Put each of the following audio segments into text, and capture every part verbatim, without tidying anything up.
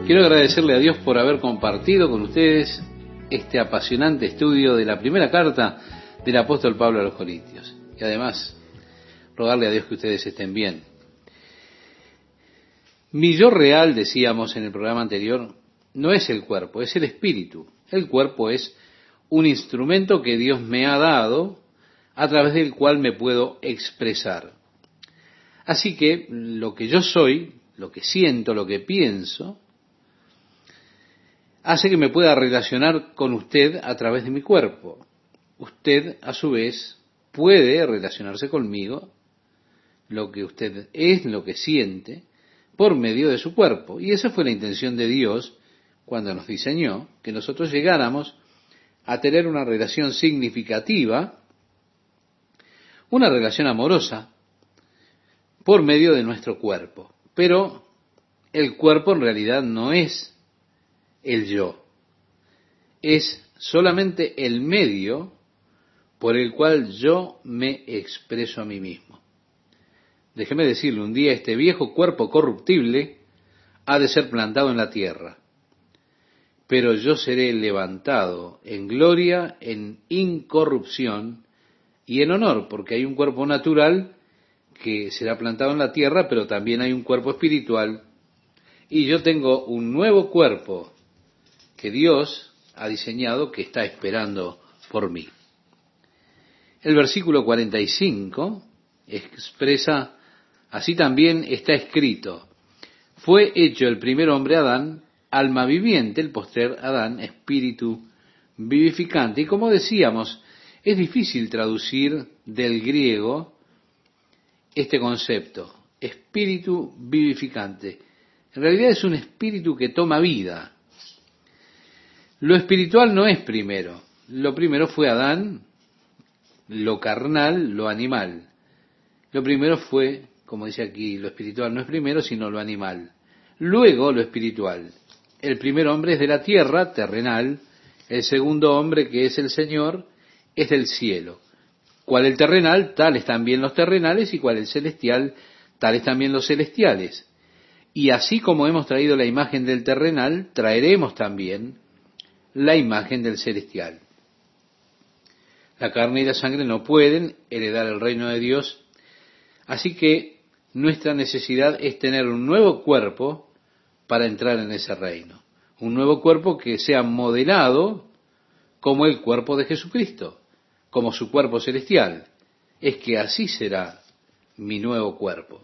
Quiero agradecerle a Dios por haber compartido con ustedes este apasionante estudio de la primera carta del apóstol Pablo a los Corintios. Y además, rogarle a Dios que ustedes estén bien. Mi yo real, decíamos en el programa anterior, no es el cuerpo, es el espíritu. El cuerpo es un instrumento que Dios me ha dado a través del cual me puedo expresar. Así que lo que yo soy, lo que siento, lo que pienso, hace que me pueda relacionar con usted a través de mi cuerpo. Usted, a su vez, puede relacionarse conmigo, lo que usted es, lo que siente, por medio de su cuerpo. Y esa fue la intención de Dios cuando nos diseñó, que nosotros llegáramos a tener una relación significativa, una relación amorosa, por medio de nuestro cuerpo. Pero el cuerpo en realidad no es el yo, es solamente el medio por el cual yo me expreso a mí mismo. Déjeme decirle, un día este viejo cuerpo corruptible ha de ser plantado en la tierra, pero yo seré levantado en gloria, en incorrupción y en honor, porque hay un cuerpo natural que será plantado en la tierra, pero también hay un cuerpo espiritual, y yo tengo un nuevo cuerpo que Dios ha diseñado, que está esperando por mí. El versículo cuarenta y cinco expresa, así también está escrito, fue hecho el primer hombre Adán, alma viviente, el postrer Adán, espíritu vivificante. Y como decíamos, es difícil traducir del griego este concepto, espíritu vivificante. En realidad es un espíritu que toma vida. Lo espiritual no es primero. Lo primero fue Adán, lo carnal, lo animal. Lo primero fue, como dice aquí, lo espiritual no es primero, sino lo animal. Luego lo espiritual. El primer hombre es de la tierra, terrenal. El segundo hombre, que es el Señor, es del cielo. Cual el terrenal, tales también los terrenales, y cual el celestial, tales también los celestiales. Y así como hemos traído la imagen del terrenal, traeremos también la imagen del celestial. La carne y la sangre no pueden heredar el reino de Dios, así que nuestra necesidad es tener un nuevo cuerpo para entrar en ese reino. Un nuevo cuerpo que sea modelado como el cuerpo de Jesucristo, como su cuerpo celestial. Es que así será mi nuevo cuerpo.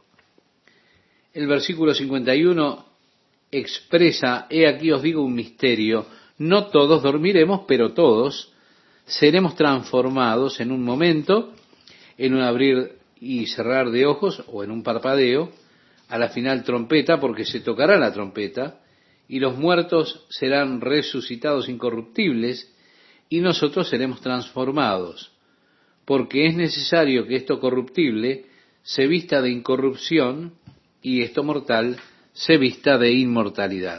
El versículo cincuenta y uno expresa, he aquí os digo un misterio, no todos dormiremos, pero todos seremos transformados en un momento, en un abrir y cerrar de ojos o en un parpadeo, a la final trompeta, porque se tocará la trompeta, y los muertos serán resucitados incorruptibles, y nosotros seremos transformados, porque es necesario que esto corruptible se vista de incorrupción, y esto mortal se vista de inmortalidad.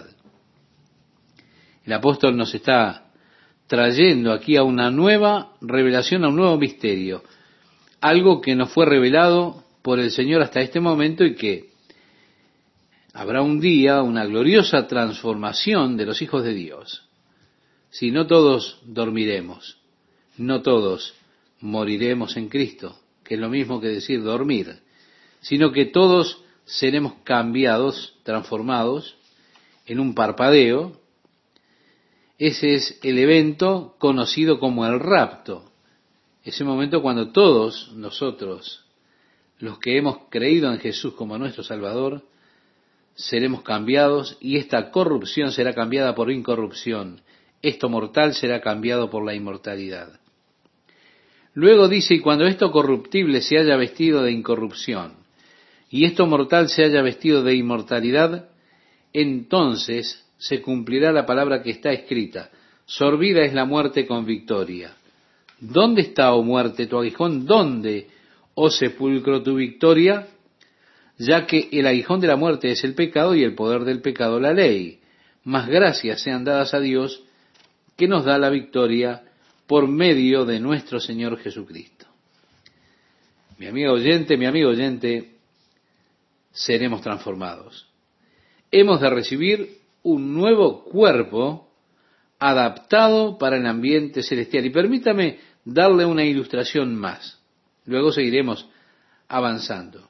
El apóstol nos está trayendo aquí a una nueva revelación, a un nuevo misterio, algo que nos fue revelado por el Señor hasta este momento y que habrá un día una gloriosa transformación de los hijos de Dios. Si no todos dormiremos, no todos moriremos en Cristo, que es lo mismo que decir dormir, sino que todos seremos cambiados, transformados en un parpadeo. Ese es el evento conocido como el rapto. Ese momento cuando todos nosotros, los que hemos creído en Jesús como nuestro Salvador, seremos cambiados y esta corrupción será cambiada por incorrupción. Esto mortal será cambiado por la inmortalidad. Luego dice, y cuando esto corruptible se haya vestido de incorrupción, y esto mortal se haya vestido de inmortalidad, entonces se cumplirá la palabra que está escrita, sorbida es la muerte con victoria. ¿Dónde está, oh muerte, tu aguijón? ¿Dónde, oh sepulcro, tu victoria? Ya que el aguijón de la muerte es el pecado y el poder del pecado la ley. Mas gracias sean dadas a Dios que nos da la victoria por medio de nuestro Señor Jesucristo. Mi amigo oyente, mi amigo oyente, seremos transformados. Hemos de recibir un nuevo cuerpo adaptado para el ambiente celestial. Y permítame darle una ilustración más. Luego seguiremos avanzando.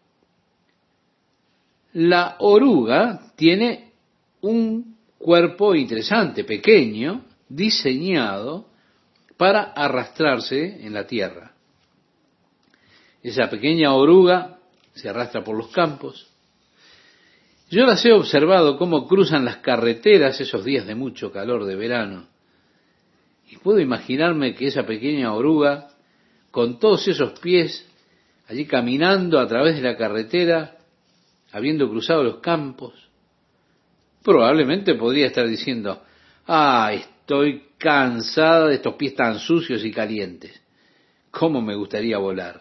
La oruga tiene un cuerpo interesante, pequeño, diseñado para arrastrarse en la tierra. Esa pequeña oruga se arrastra por los campos. Yo las he observado cómo cruzan las carreteras esos días de mucho calor de verano. Y puedo imaginarme que esa pequeña oruga, con todos esos pies, allí caminando a través de la carretera, habiendo cruzado los campos, probablemente podría estar diciendo, ah, estoy cansada de estos pies tan sucios y calientes. ¿Cómo me gustaría volar?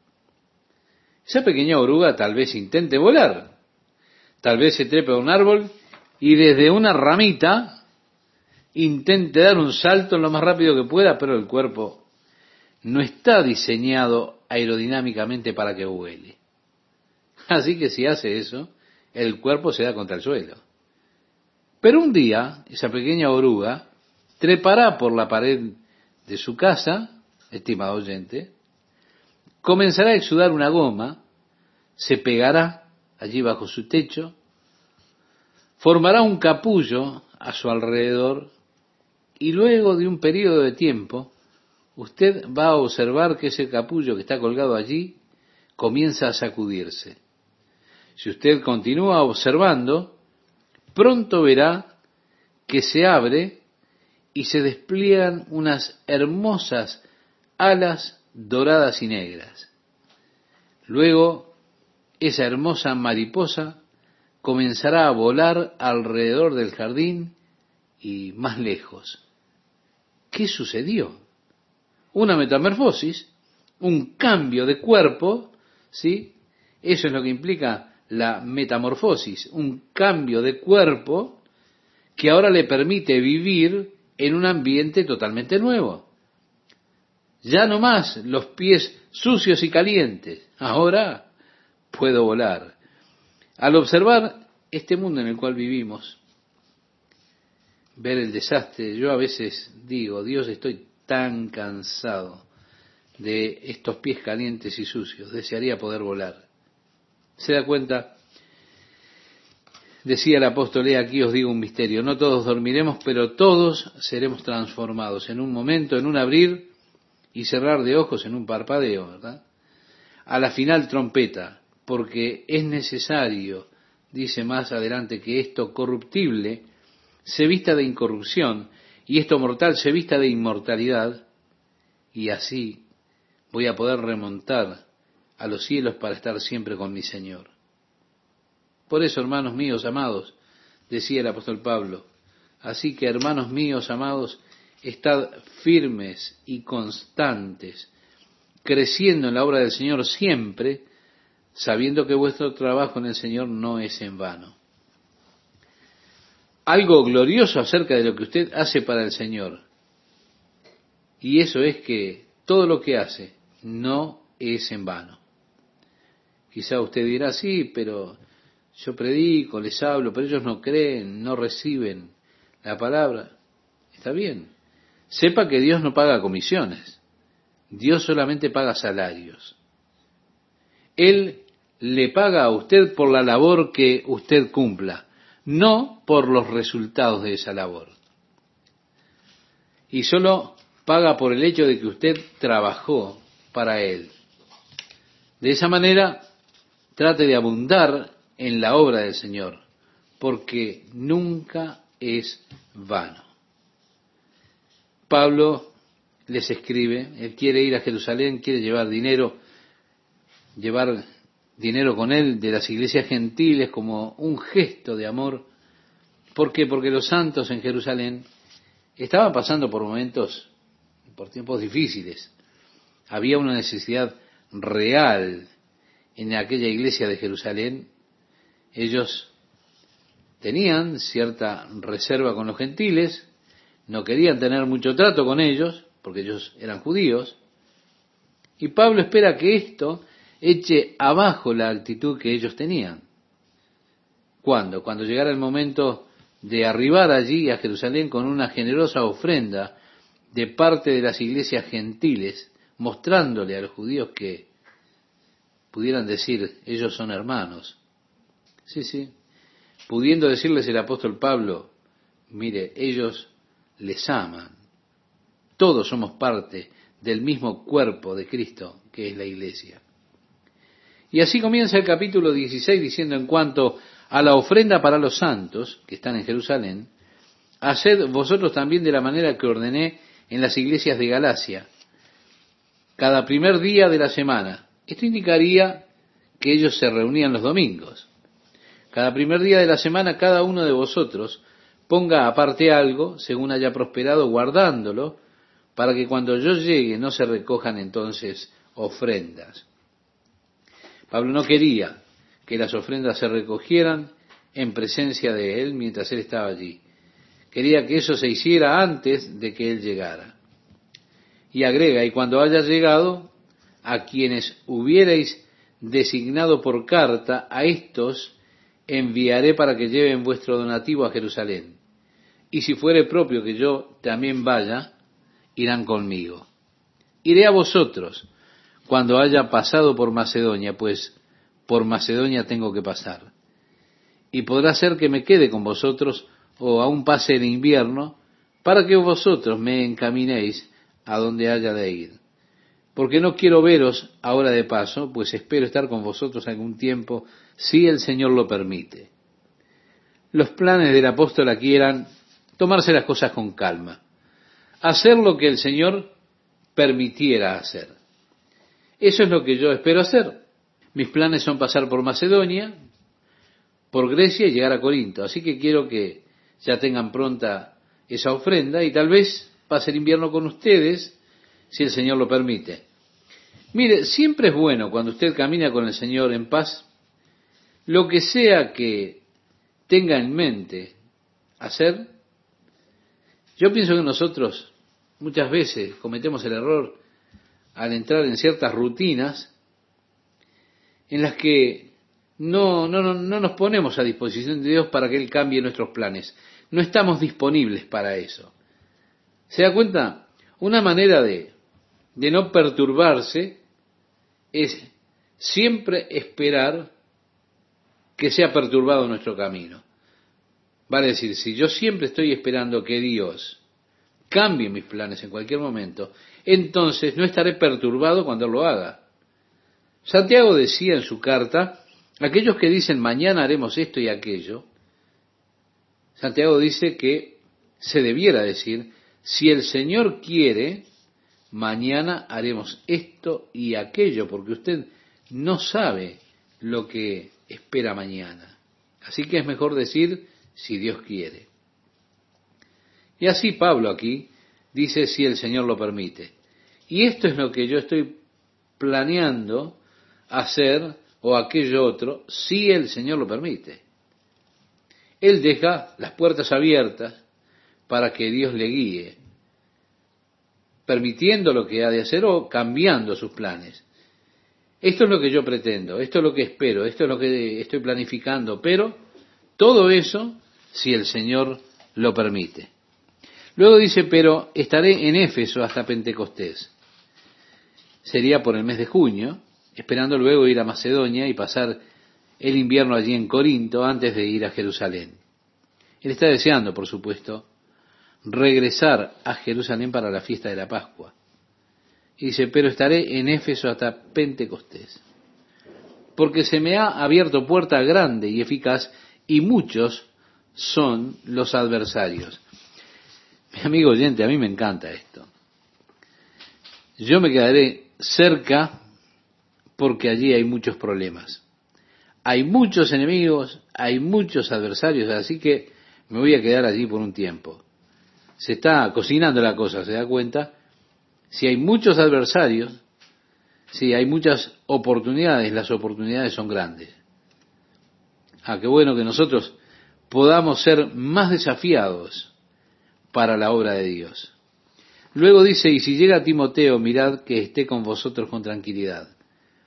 Esa pequeña oruga tal vez intente volar. Tal vez se trepe a un árbol y desde una ramita intente dar un salto lo más rápido que pueda, pero el cuerpo no está diseñado aerodinámicamente para que vuele. Así que si hace eso, el cuerpo se da contra el suelo. Pero un día, esa pequeña oruga trepará por la pared de su casa, estimado oyente, comenzará a exudar una goma, se pegará allí bajo su techo, formará un capullo a su alrededor y luego de un periodo de tiempo, usted va a observar que ese capullo que está colgado allí comienza a sacudirse. Si usted continúa observando, pronto verá que se abre y se despliegan unas hermosas alas doradas y negras. Luego, esa hermosa mariposa comenzará a volar alrededor del jardín y más lejos. ¿Qué sucedió? Una metamorfosis, un cambio de cuerpo, ¿sí? Eso es lo que implica la metamorfosis, un cambio de cuerpo que ahora le permite vivir en un ambiente totalmente nuevo. Ya no más los pies sucios y calientes, ahora puedo volar. Al observar este mundo en el cual vivimos, ver el desastre, yo a veces digo, Dios, estoy tan cansado de estos pies calientes y sucios, desearía poder volar. ¿Se da cuenta? Decía el apóstol, he aquí os digo un misterio, no todos dormiremos, pero todos seremos transformados en un momento, en un abrir y cerrar de ojos, en un parpadeo, ¿verdad? A la final trompeta, porque es necesario, dice más adelante, que esto corruptible se vista de incorrupción y esto mortal se vista de inmortalidad, y así voy a poder remontar a los cielos para estar siempre con mi Señor. Por eso, hermanos míos amados, decía el apóstol Pablo, así que hermanos míos amados, estad firmes y constantes, creciendo en la obra del Señor siempre, sabiendo que vuestro trabajo en el Señor no es en vano. Algo glorioso acerca de lo que usted hace para el Señor, y eso es que todo lo que hace no es en vano. Quizá usted dirá, sí, pero yo predico, les hablo, pero ellos no creen, no reciben la palabra. Está bien. Sepa que Dios no paga comisiones. Dios solamente paga salarios. Él le paga a usted por la labor que usted cumpla, no por los resultados de esa labor. Y solo paga por el hecho de que usted trabajó para Él. De esa manera, trate de abundar en la obra del Señor, porque nunca es vano. Pablo les escribe, él quiere ir a Jerusalén, quiere llevar dinero, llevar dinero con él de las iglesias gentiles como un gesto de amor. ¿Por qué? Porque los santos en Jerusalén estaban pasando por momentos, por tiempos difíciles. Había una necesidad real en aquella iglesia de Jerusalén. Ellos tenían cierta reserva con los gentiles, no querían tener mucho trato con ellos, porque ellos eran judíos, y Pablo espera que esto eche abajo la actitud que ellos tenían. ¿Cuándo? Cuando llegara el momento de arribar allí a Jerusalén con una generosa ofrenda de parte de las iglesias gentiles, mostrándole a los judíos que pudieran decir, ellos son hermanos. Sí, sí. Pudiendo decirles el apóstol Pablo, mire, ellos les aman. Todos somos parte del mismo cuerpo de Cristo, que es la iglesia. Y así comienza el capítulo dieciséis diciendo, en cuanto a la ofrenda para los santos, que están en Jerusalén, haced vosotros también de la manera que ordené en las iglesias de Galacia, cada primer día de la semana. Esto indicaría que ellos se reunían los domingos. Cada primer día de la semana, cada uno de vosotros ponga aparte algo, según haya prosperado, guardándolo, para que cuando yo llegue no se recojan entonces ofrendas. Pablo no quería que las ofrendas se recogieran en presencia de él mientras él estaba allí. Quería que eso se hiciera antes de que él llegara. Y agrega, y cuando haya llegado, a quienes hubierais designado por carta, a estos enviaré para que lleven vuestro donativo a Jerusalén. Y si fuere propio que yo también vaya, irán conmigo. Iré a vosotros cuando haya pasado por Macedonia, pues por Macedonia tengo que pasar. Y podrá ser que me quede con vosotros o aún pase el invierno, para que vosotros me encaminéis a donde haya de ir. Porque no quiero veros ahora de paso, pues espero estar con vosotros algún tiempo, si el Señor lo permite. Los planes del apóstol aquí eran tomarse las cosas con calma, hacer lo que el Señor permitiera hacer. Eso es lo que yo espero hacer. Mis planes son pasar por Macedonia, por Grecia y llegar a Corinto. Así que quiero que ya tengan pronta esa ofrenda y tal vez pase el invierno con ustedes, si el Señor lo permite. Mire, siempre es bueno cuando usted camina con el Señor en paz, lo que sea que tenga en mente hacer. Yo pienso que nosotros muchas veces cometemos el error al entrar en ciertas rutinas en las que no, no, no, no nos ponemos a disposición de Dios para que Él cambie nuestros planes. No estamos disponibles para eso. ¿Se da cuenta? Una manera de, de no perturbarse es siempre esperar que sea perturbado nuestro camino. Vale decir, si yo siempre estoy esperando que Dios cambie mis planes en cualquier momento, entonces no estaré perturbado cuando Él lo haga. Santiago decía en su carta, aquellos que dicen mañana haremos esto y aquello, Santiago dice que se debiera decir, si el Señor quiere, mañana haremos esto y aquello, porque usted no sabe lo que espera mañana. Así que es mejor decir, si Dios quiere. Y así Pablo aquí dice, si el Señor lo permite. Y esto es lo que yo estoy planeando hacer o aquello otro, si el Señor lo permite. Él deja las puertas abiertas para que Dios le guíe, permitiendo lo que ha de hacer o cambiando sus planes. Esto es lo que yo pretendo, esto es lo que espero, esto es lo que estoy planificando, pero todo eso si el Señor lo permite. Luego dice, pero estaré en Éfeso hasta Pentecostés. Sería por el mes de junio, esperando luego ir a Macedonia y pasar el invierno allí en Corinto antes de ir a Jerusalén. Él está deseando, por supuesto, regresar a Jerusalén para la fiesta de la Pascua. Y dice, pero estaré en Éfeso hasta Pentecostés, porque se me ha abierto puerta grande y eficaz, y muchos son los adversarios. Mi amigo oyente, a mí me encanta esto. Yo me quedaré cerca porque allí hay muchos problemas. Hay muchos enemigos, hay muchos adversarios, así que me voy a quedar allí por un tiempo. Se está cocinando la cosa, ¿se da cuenta? Si hay muchos adversarios, si hay muchas oportunidades, las oportunidades son grandes. Ah, qué bueno que nosotros podamos ser más desafiados para la obra de Dios. Luego dice, y si llega Timoteo, mirad que esté con vosotros con tranquilidad.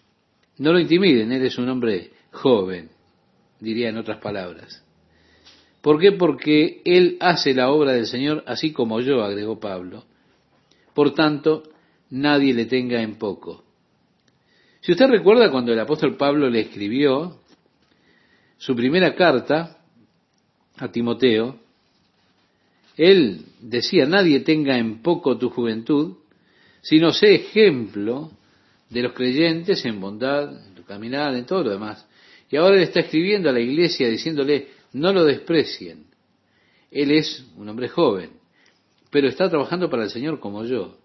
No lo intimiden, él es un hombre joven, diría en otras palabras. ¿Por qué? Porque él hace la obra del Señor así como yo, agregó Pablo. Por tanto, nadie le tenga en poco. Si usted recuerda cuando el apóstol Pablo le escribió su primera carta a Timoteo, él decía, nadie tenga en poco tu juventud, sino sé ejemplo de los creyentes en bondad, en tu caminar, en todo lo demás. Y ahora él está escribiendo a la iglesia diciéndole, no lo desprecien. Él es un hombre joven, pero está trabajando para el Señor como yo.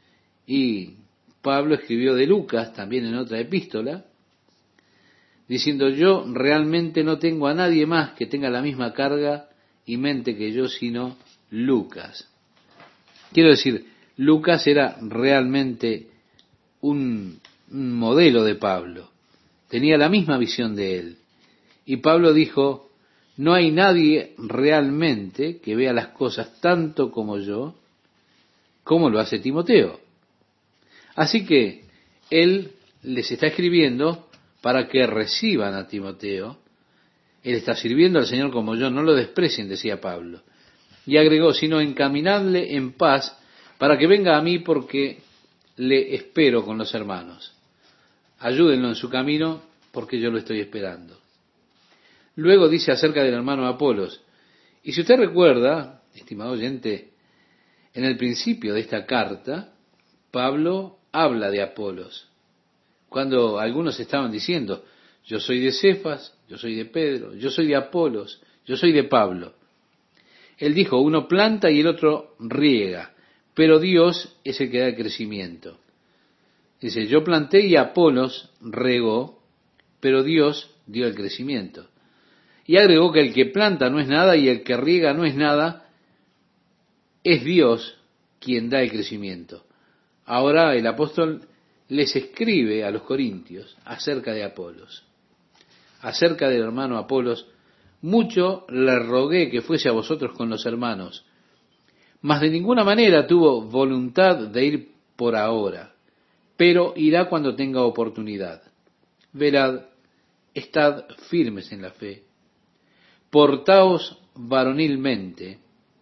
Y Pablo escribió de Lucas, también en otra epístola, diciendo, yo realmente no tengo a nadie más que tenga la misma carga y mente que yo, sino Lucas. Quiero decir, Lucas era realmente un, un modelo de Pablo. Tenía la misma visión de él. Y Pablo dijo, no hay nadie realmente que vea las cosas tanto como yo, como lo hace Timoteo. Así que él les está escribiendo para que reciban a Timoteo. Él está sirviendo al Señor como yo, no lo desprecien, decía Pablo. Y agregó, sino encaminadle en paz para que venga a mí porque le espero con los hermanos. Ayúdenlo en su camino porque yo lo estoy esperando. Luego dice acerca del hermano Apolos. Y si usted recuerda, estimado oyente, en el principio de esta carta, Pablo habla de Apolos. Cuando algunos estaban diciendo, yo soy de Cefas, yo soy de Pedro, yo soy de Apolos, yo soy de Pablo. Él dijo, uno planta y el otro riega, pero Dios es el que da el crecimiento. Dice, yo planté y Apolos regó, pero Dios dio el crecimiento. Y agregó que el que planta no es nada y el que riega no es nada, es Dios quien da el crecimiento. Ahora el apóstol les escribe a los corintios acerca de Apolos, acerca del hermano Apolos, mucho le rogué que fuese a vosotros con los hermanos, mas de ninguna manera tuvo voluntad de ir por ahora, pero irá cuando tenga oportunidad. Velad, estad firmes en la fe, portaos varonilmente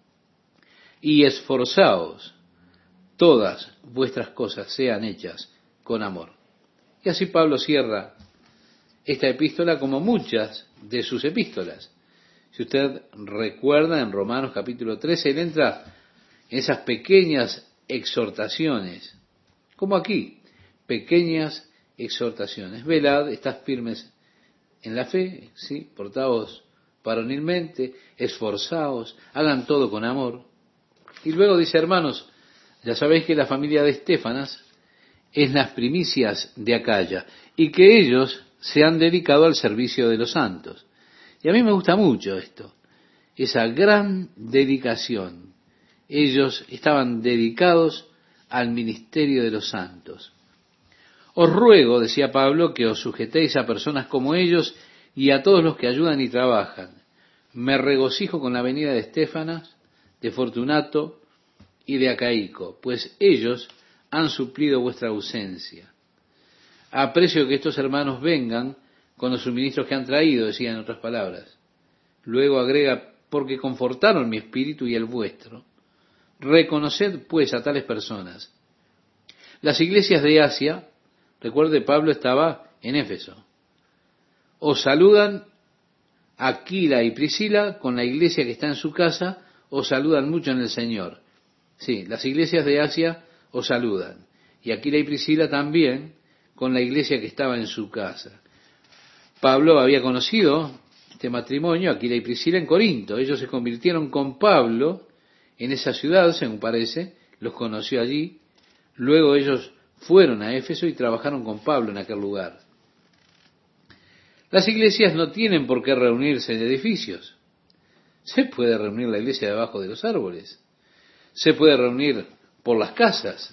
y esforzaos, todas vuestras cosas sean hechas con amor. Y así Pablo cierra esta epístola como muchas de sus epístolas. Si usted recuerda en Romanos capítulo trece, él entra en esas pequeñas exhortaciones, como aquí, pequeñas exhortaciones. Velad, estad firmes en la fe, ¿sí? Portaos varonilmente, esforzaos, hagan todo con amor. Y luego dice, hermanos, ya sabéis que la familia de Estéfanas es las primicias de Acaya y que ellos se han dedicado al servicio de los santos. Y a mí me gusta mucho esto, esa gran dedicación. Ellos estaban dedicados al ministerio de los santos. Os ruego, decía Pablo, que os sujetéis a personas como ellos y a todos los que ayudan y trabajan. Me regocijo con la venida de Estéfanas, de Fortunato y de Acaico, pues ellos han suplido vuestra ausencia. Aprecio que estos hermanos vengan con los suministros que han traído, decía en otras palabras. Luego agrega, porque confortaron mi espíritu y el vuestro. Reconoced pues a tales personas. Las iglesias de Asia, recuerde Pablo estaba en Éfeso, os saludan Aquila y Priscila, con la iglesia que está en su casa, os saludan mucho en el Señor. Sí, las iglesias de Asia os saludan. Y Aquila y Priscila también, con la iglesia que estaba en su casa. Pablo había conocido este matrimonio, Aquila y Priscila, en Corinto. Ellos se convirtieron con Pablo en esa ciudad, según parece, los conoció allí. Luego ellos fueron a Éfeso y trabajaron con Pablo en aquel lugar. Las iglesias no tienen por qué reunirse en edificios. Se puede reunir la iglesia debajo de los árboles. Se puede reunir por las casas.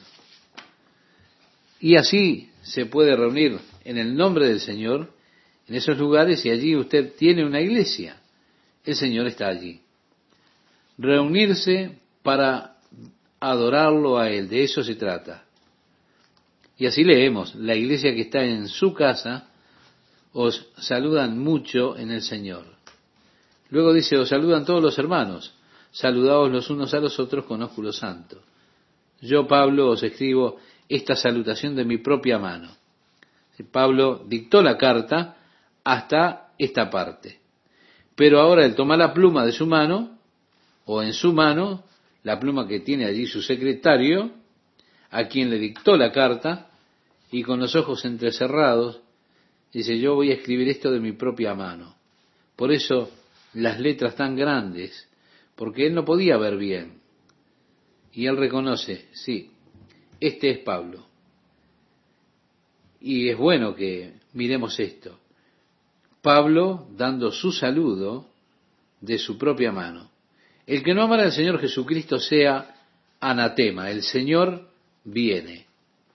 Y así se puede reunir en el nombre del Señor, en esos lugares, y allí usted tiene una iglesia. El Señor está allí. Reunirse para adorarlo a Él, de eso se trata. Y así leemos, la iglesia que está en su casa os saludan mucho en el Señor. Luego dice, os saludan todos los hermanos, saludaos los unos a los otros con ósculo santo. Yo, Pablo, os escribo esta salutación de mi propia mano. Pablo dictó la carta hasta esta parte. Pero ahora él toma la pluma de su mano, o en su mano, la pluma que tiene allí su secretario, a quien le dictó la carta, y con los ojos entrecerrados, dice, yo voy a escribir esto de mi propia mano. Por eso las letras tan grandes, porque él no podía ver bien. Y él reconoce, sí, este es Pablo. Y es bueno que miremos esto. Pablo dando su saludo de su propia mano. El que no amara al Señor Jesucristo sea anatema. El Señor viene.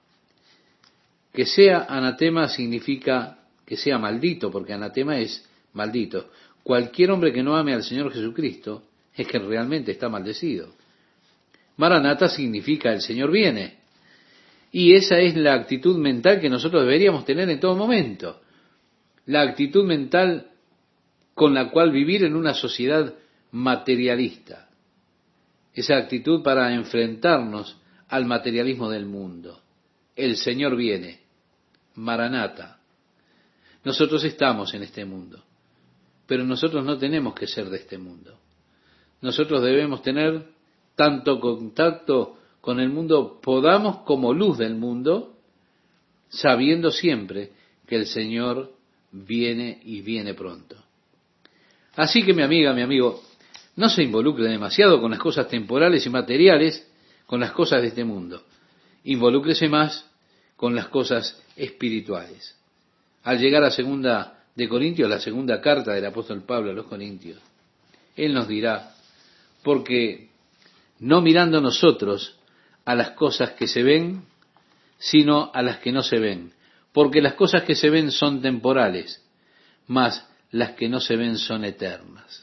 Que sea anatema significa que sea maldito, porque anatema es maldito. Cualquier hombre que no ame al Señor Jesucristo es que realmente está maldecido. Maranata significa el Señor viene. Y esa es la actitud mental que nosotros deberíamos tener en todo momento. La actitud mental con la cual vivir en una sociedad materialista. Esa actitud para enfrentarnos al materialismo del mundo. El Señor viene. Maranata. Nosotros estamos en este mundo, pero nosotros no tenemos que ser de este mundo. Nosotros debemos tener tanto contacto con el mundo podamos como luz del mundo, sabiendo siempre que el Señor viene y viene pronto. Así que mi amiga, mi amigo, no se involucre demasiado con las cosas temporales y materiales, con las cosas de este mundo. Involúcrese más con las cosas espirituales. Al llegar a segunda de Corintios, la segunda carta del apóstol Pablo a los Corintios, él nos dirá, porque no mirando nosotros a las cosas que se ven, sino a las que no se ven, porque las cosas que se ven son temporales, mas las que no se ven son eternas.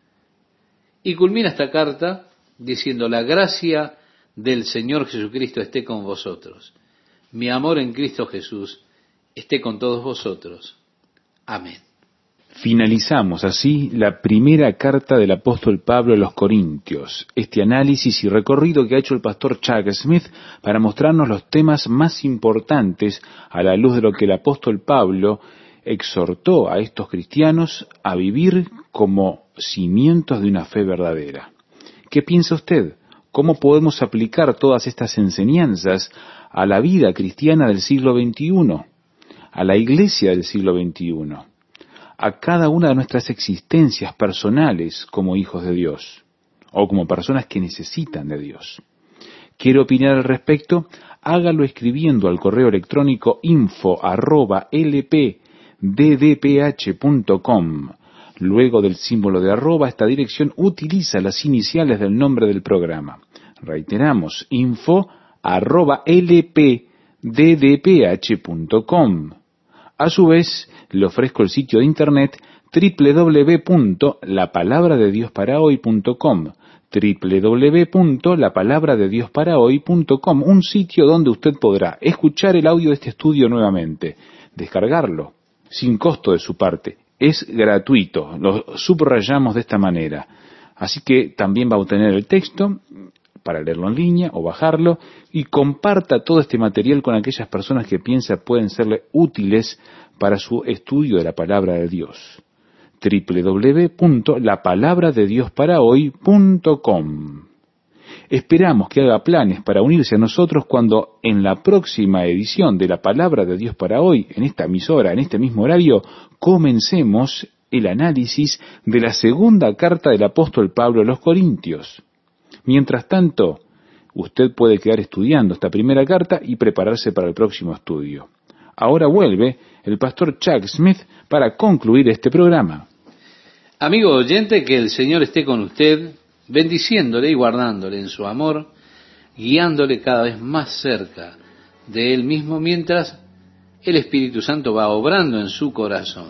Y culmina esta carta diciendo, la gracia del Señor Jesucristo esté con vosotros. Mi amor en Cristo Jesús esté con todos vosotros. Amén. Finalizamos así la primera carta del apóstol Pablo a los Corintios, este análisis y recorrido que ha hecho el pastor Chuck Smith para mostrarnos los temas más importantes a la luz de lo que el apóstol Pablo exhortó a estos cristianos a vivir como cimientos de una fe verdadera. ¿Qué piensa usted? ¿Cómo podemos aplicar todas estas enseñanzas a la vida cristiana del siglo veintiuno, a la iglesia del siglo veintiuno, a cada una de nuestras existencias personales como hijos de Dios o como personas que necesitan de Dios? ¿Quiere opinar al respecto? Hágalo escribiendo al correo electrónico info arroba lp d d p h punto com. Luego del símbolo de arroba, esta dirección utiliza las iniciales del nombre del programa. Reiteramos, info arroba lp d d p h punto com. A su vez, le ofrezco el sitio de internet doble u doble u doble u punto la palabra de dios para hoy punto com, doble u doble u doble u punto la palabra de dios para hoy punto com, un sitio donde usted podrá escuchar el audio de este estudio nuevamente, descargarlo, sin costo de su parte. Es gratuito, lo subrayamos de esta manera. Así que también va a obtener el texto para leerlo en línea o bajarlo, y comparta todo este material con aquellas personas que piensa pueden serle útiles para su estudio de la palabra de Dios. doble u doble u doble u punto la palabra de dios para hoy punto com. Esperamos que haga planes para unirse a nosotros cuando en la próxima edición de la Palabra de Dios para hoy, en esta emisora, en este mismo horario, comencemos el análisis de la segunda carta del apóstol Pablo a los Corintios. Mientras tanto, usted puede quedar estudiando esta primera carta y prepararse para el próximo estudio. Ahora vuelve el pastor Chuck Smith para concluir este programa. Amigo oyente, que el Señor esté con usted, bendiciéndole y guardándole en su amor, guiándole cada vez más cerca de Él mismo, mientras el Espíritu Santo va obrando en su corazón.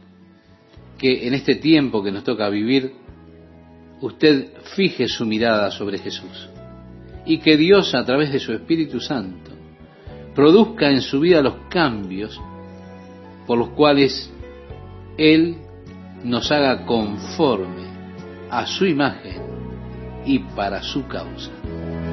Que en este tiempo que nos toca vivir, usted fije su mirada sobre Jesús, y que Dios, a través de su Espíritu Santo, produzca en su vida los cambios por los cuales Él nos haga conforme a su imagen y para su causa.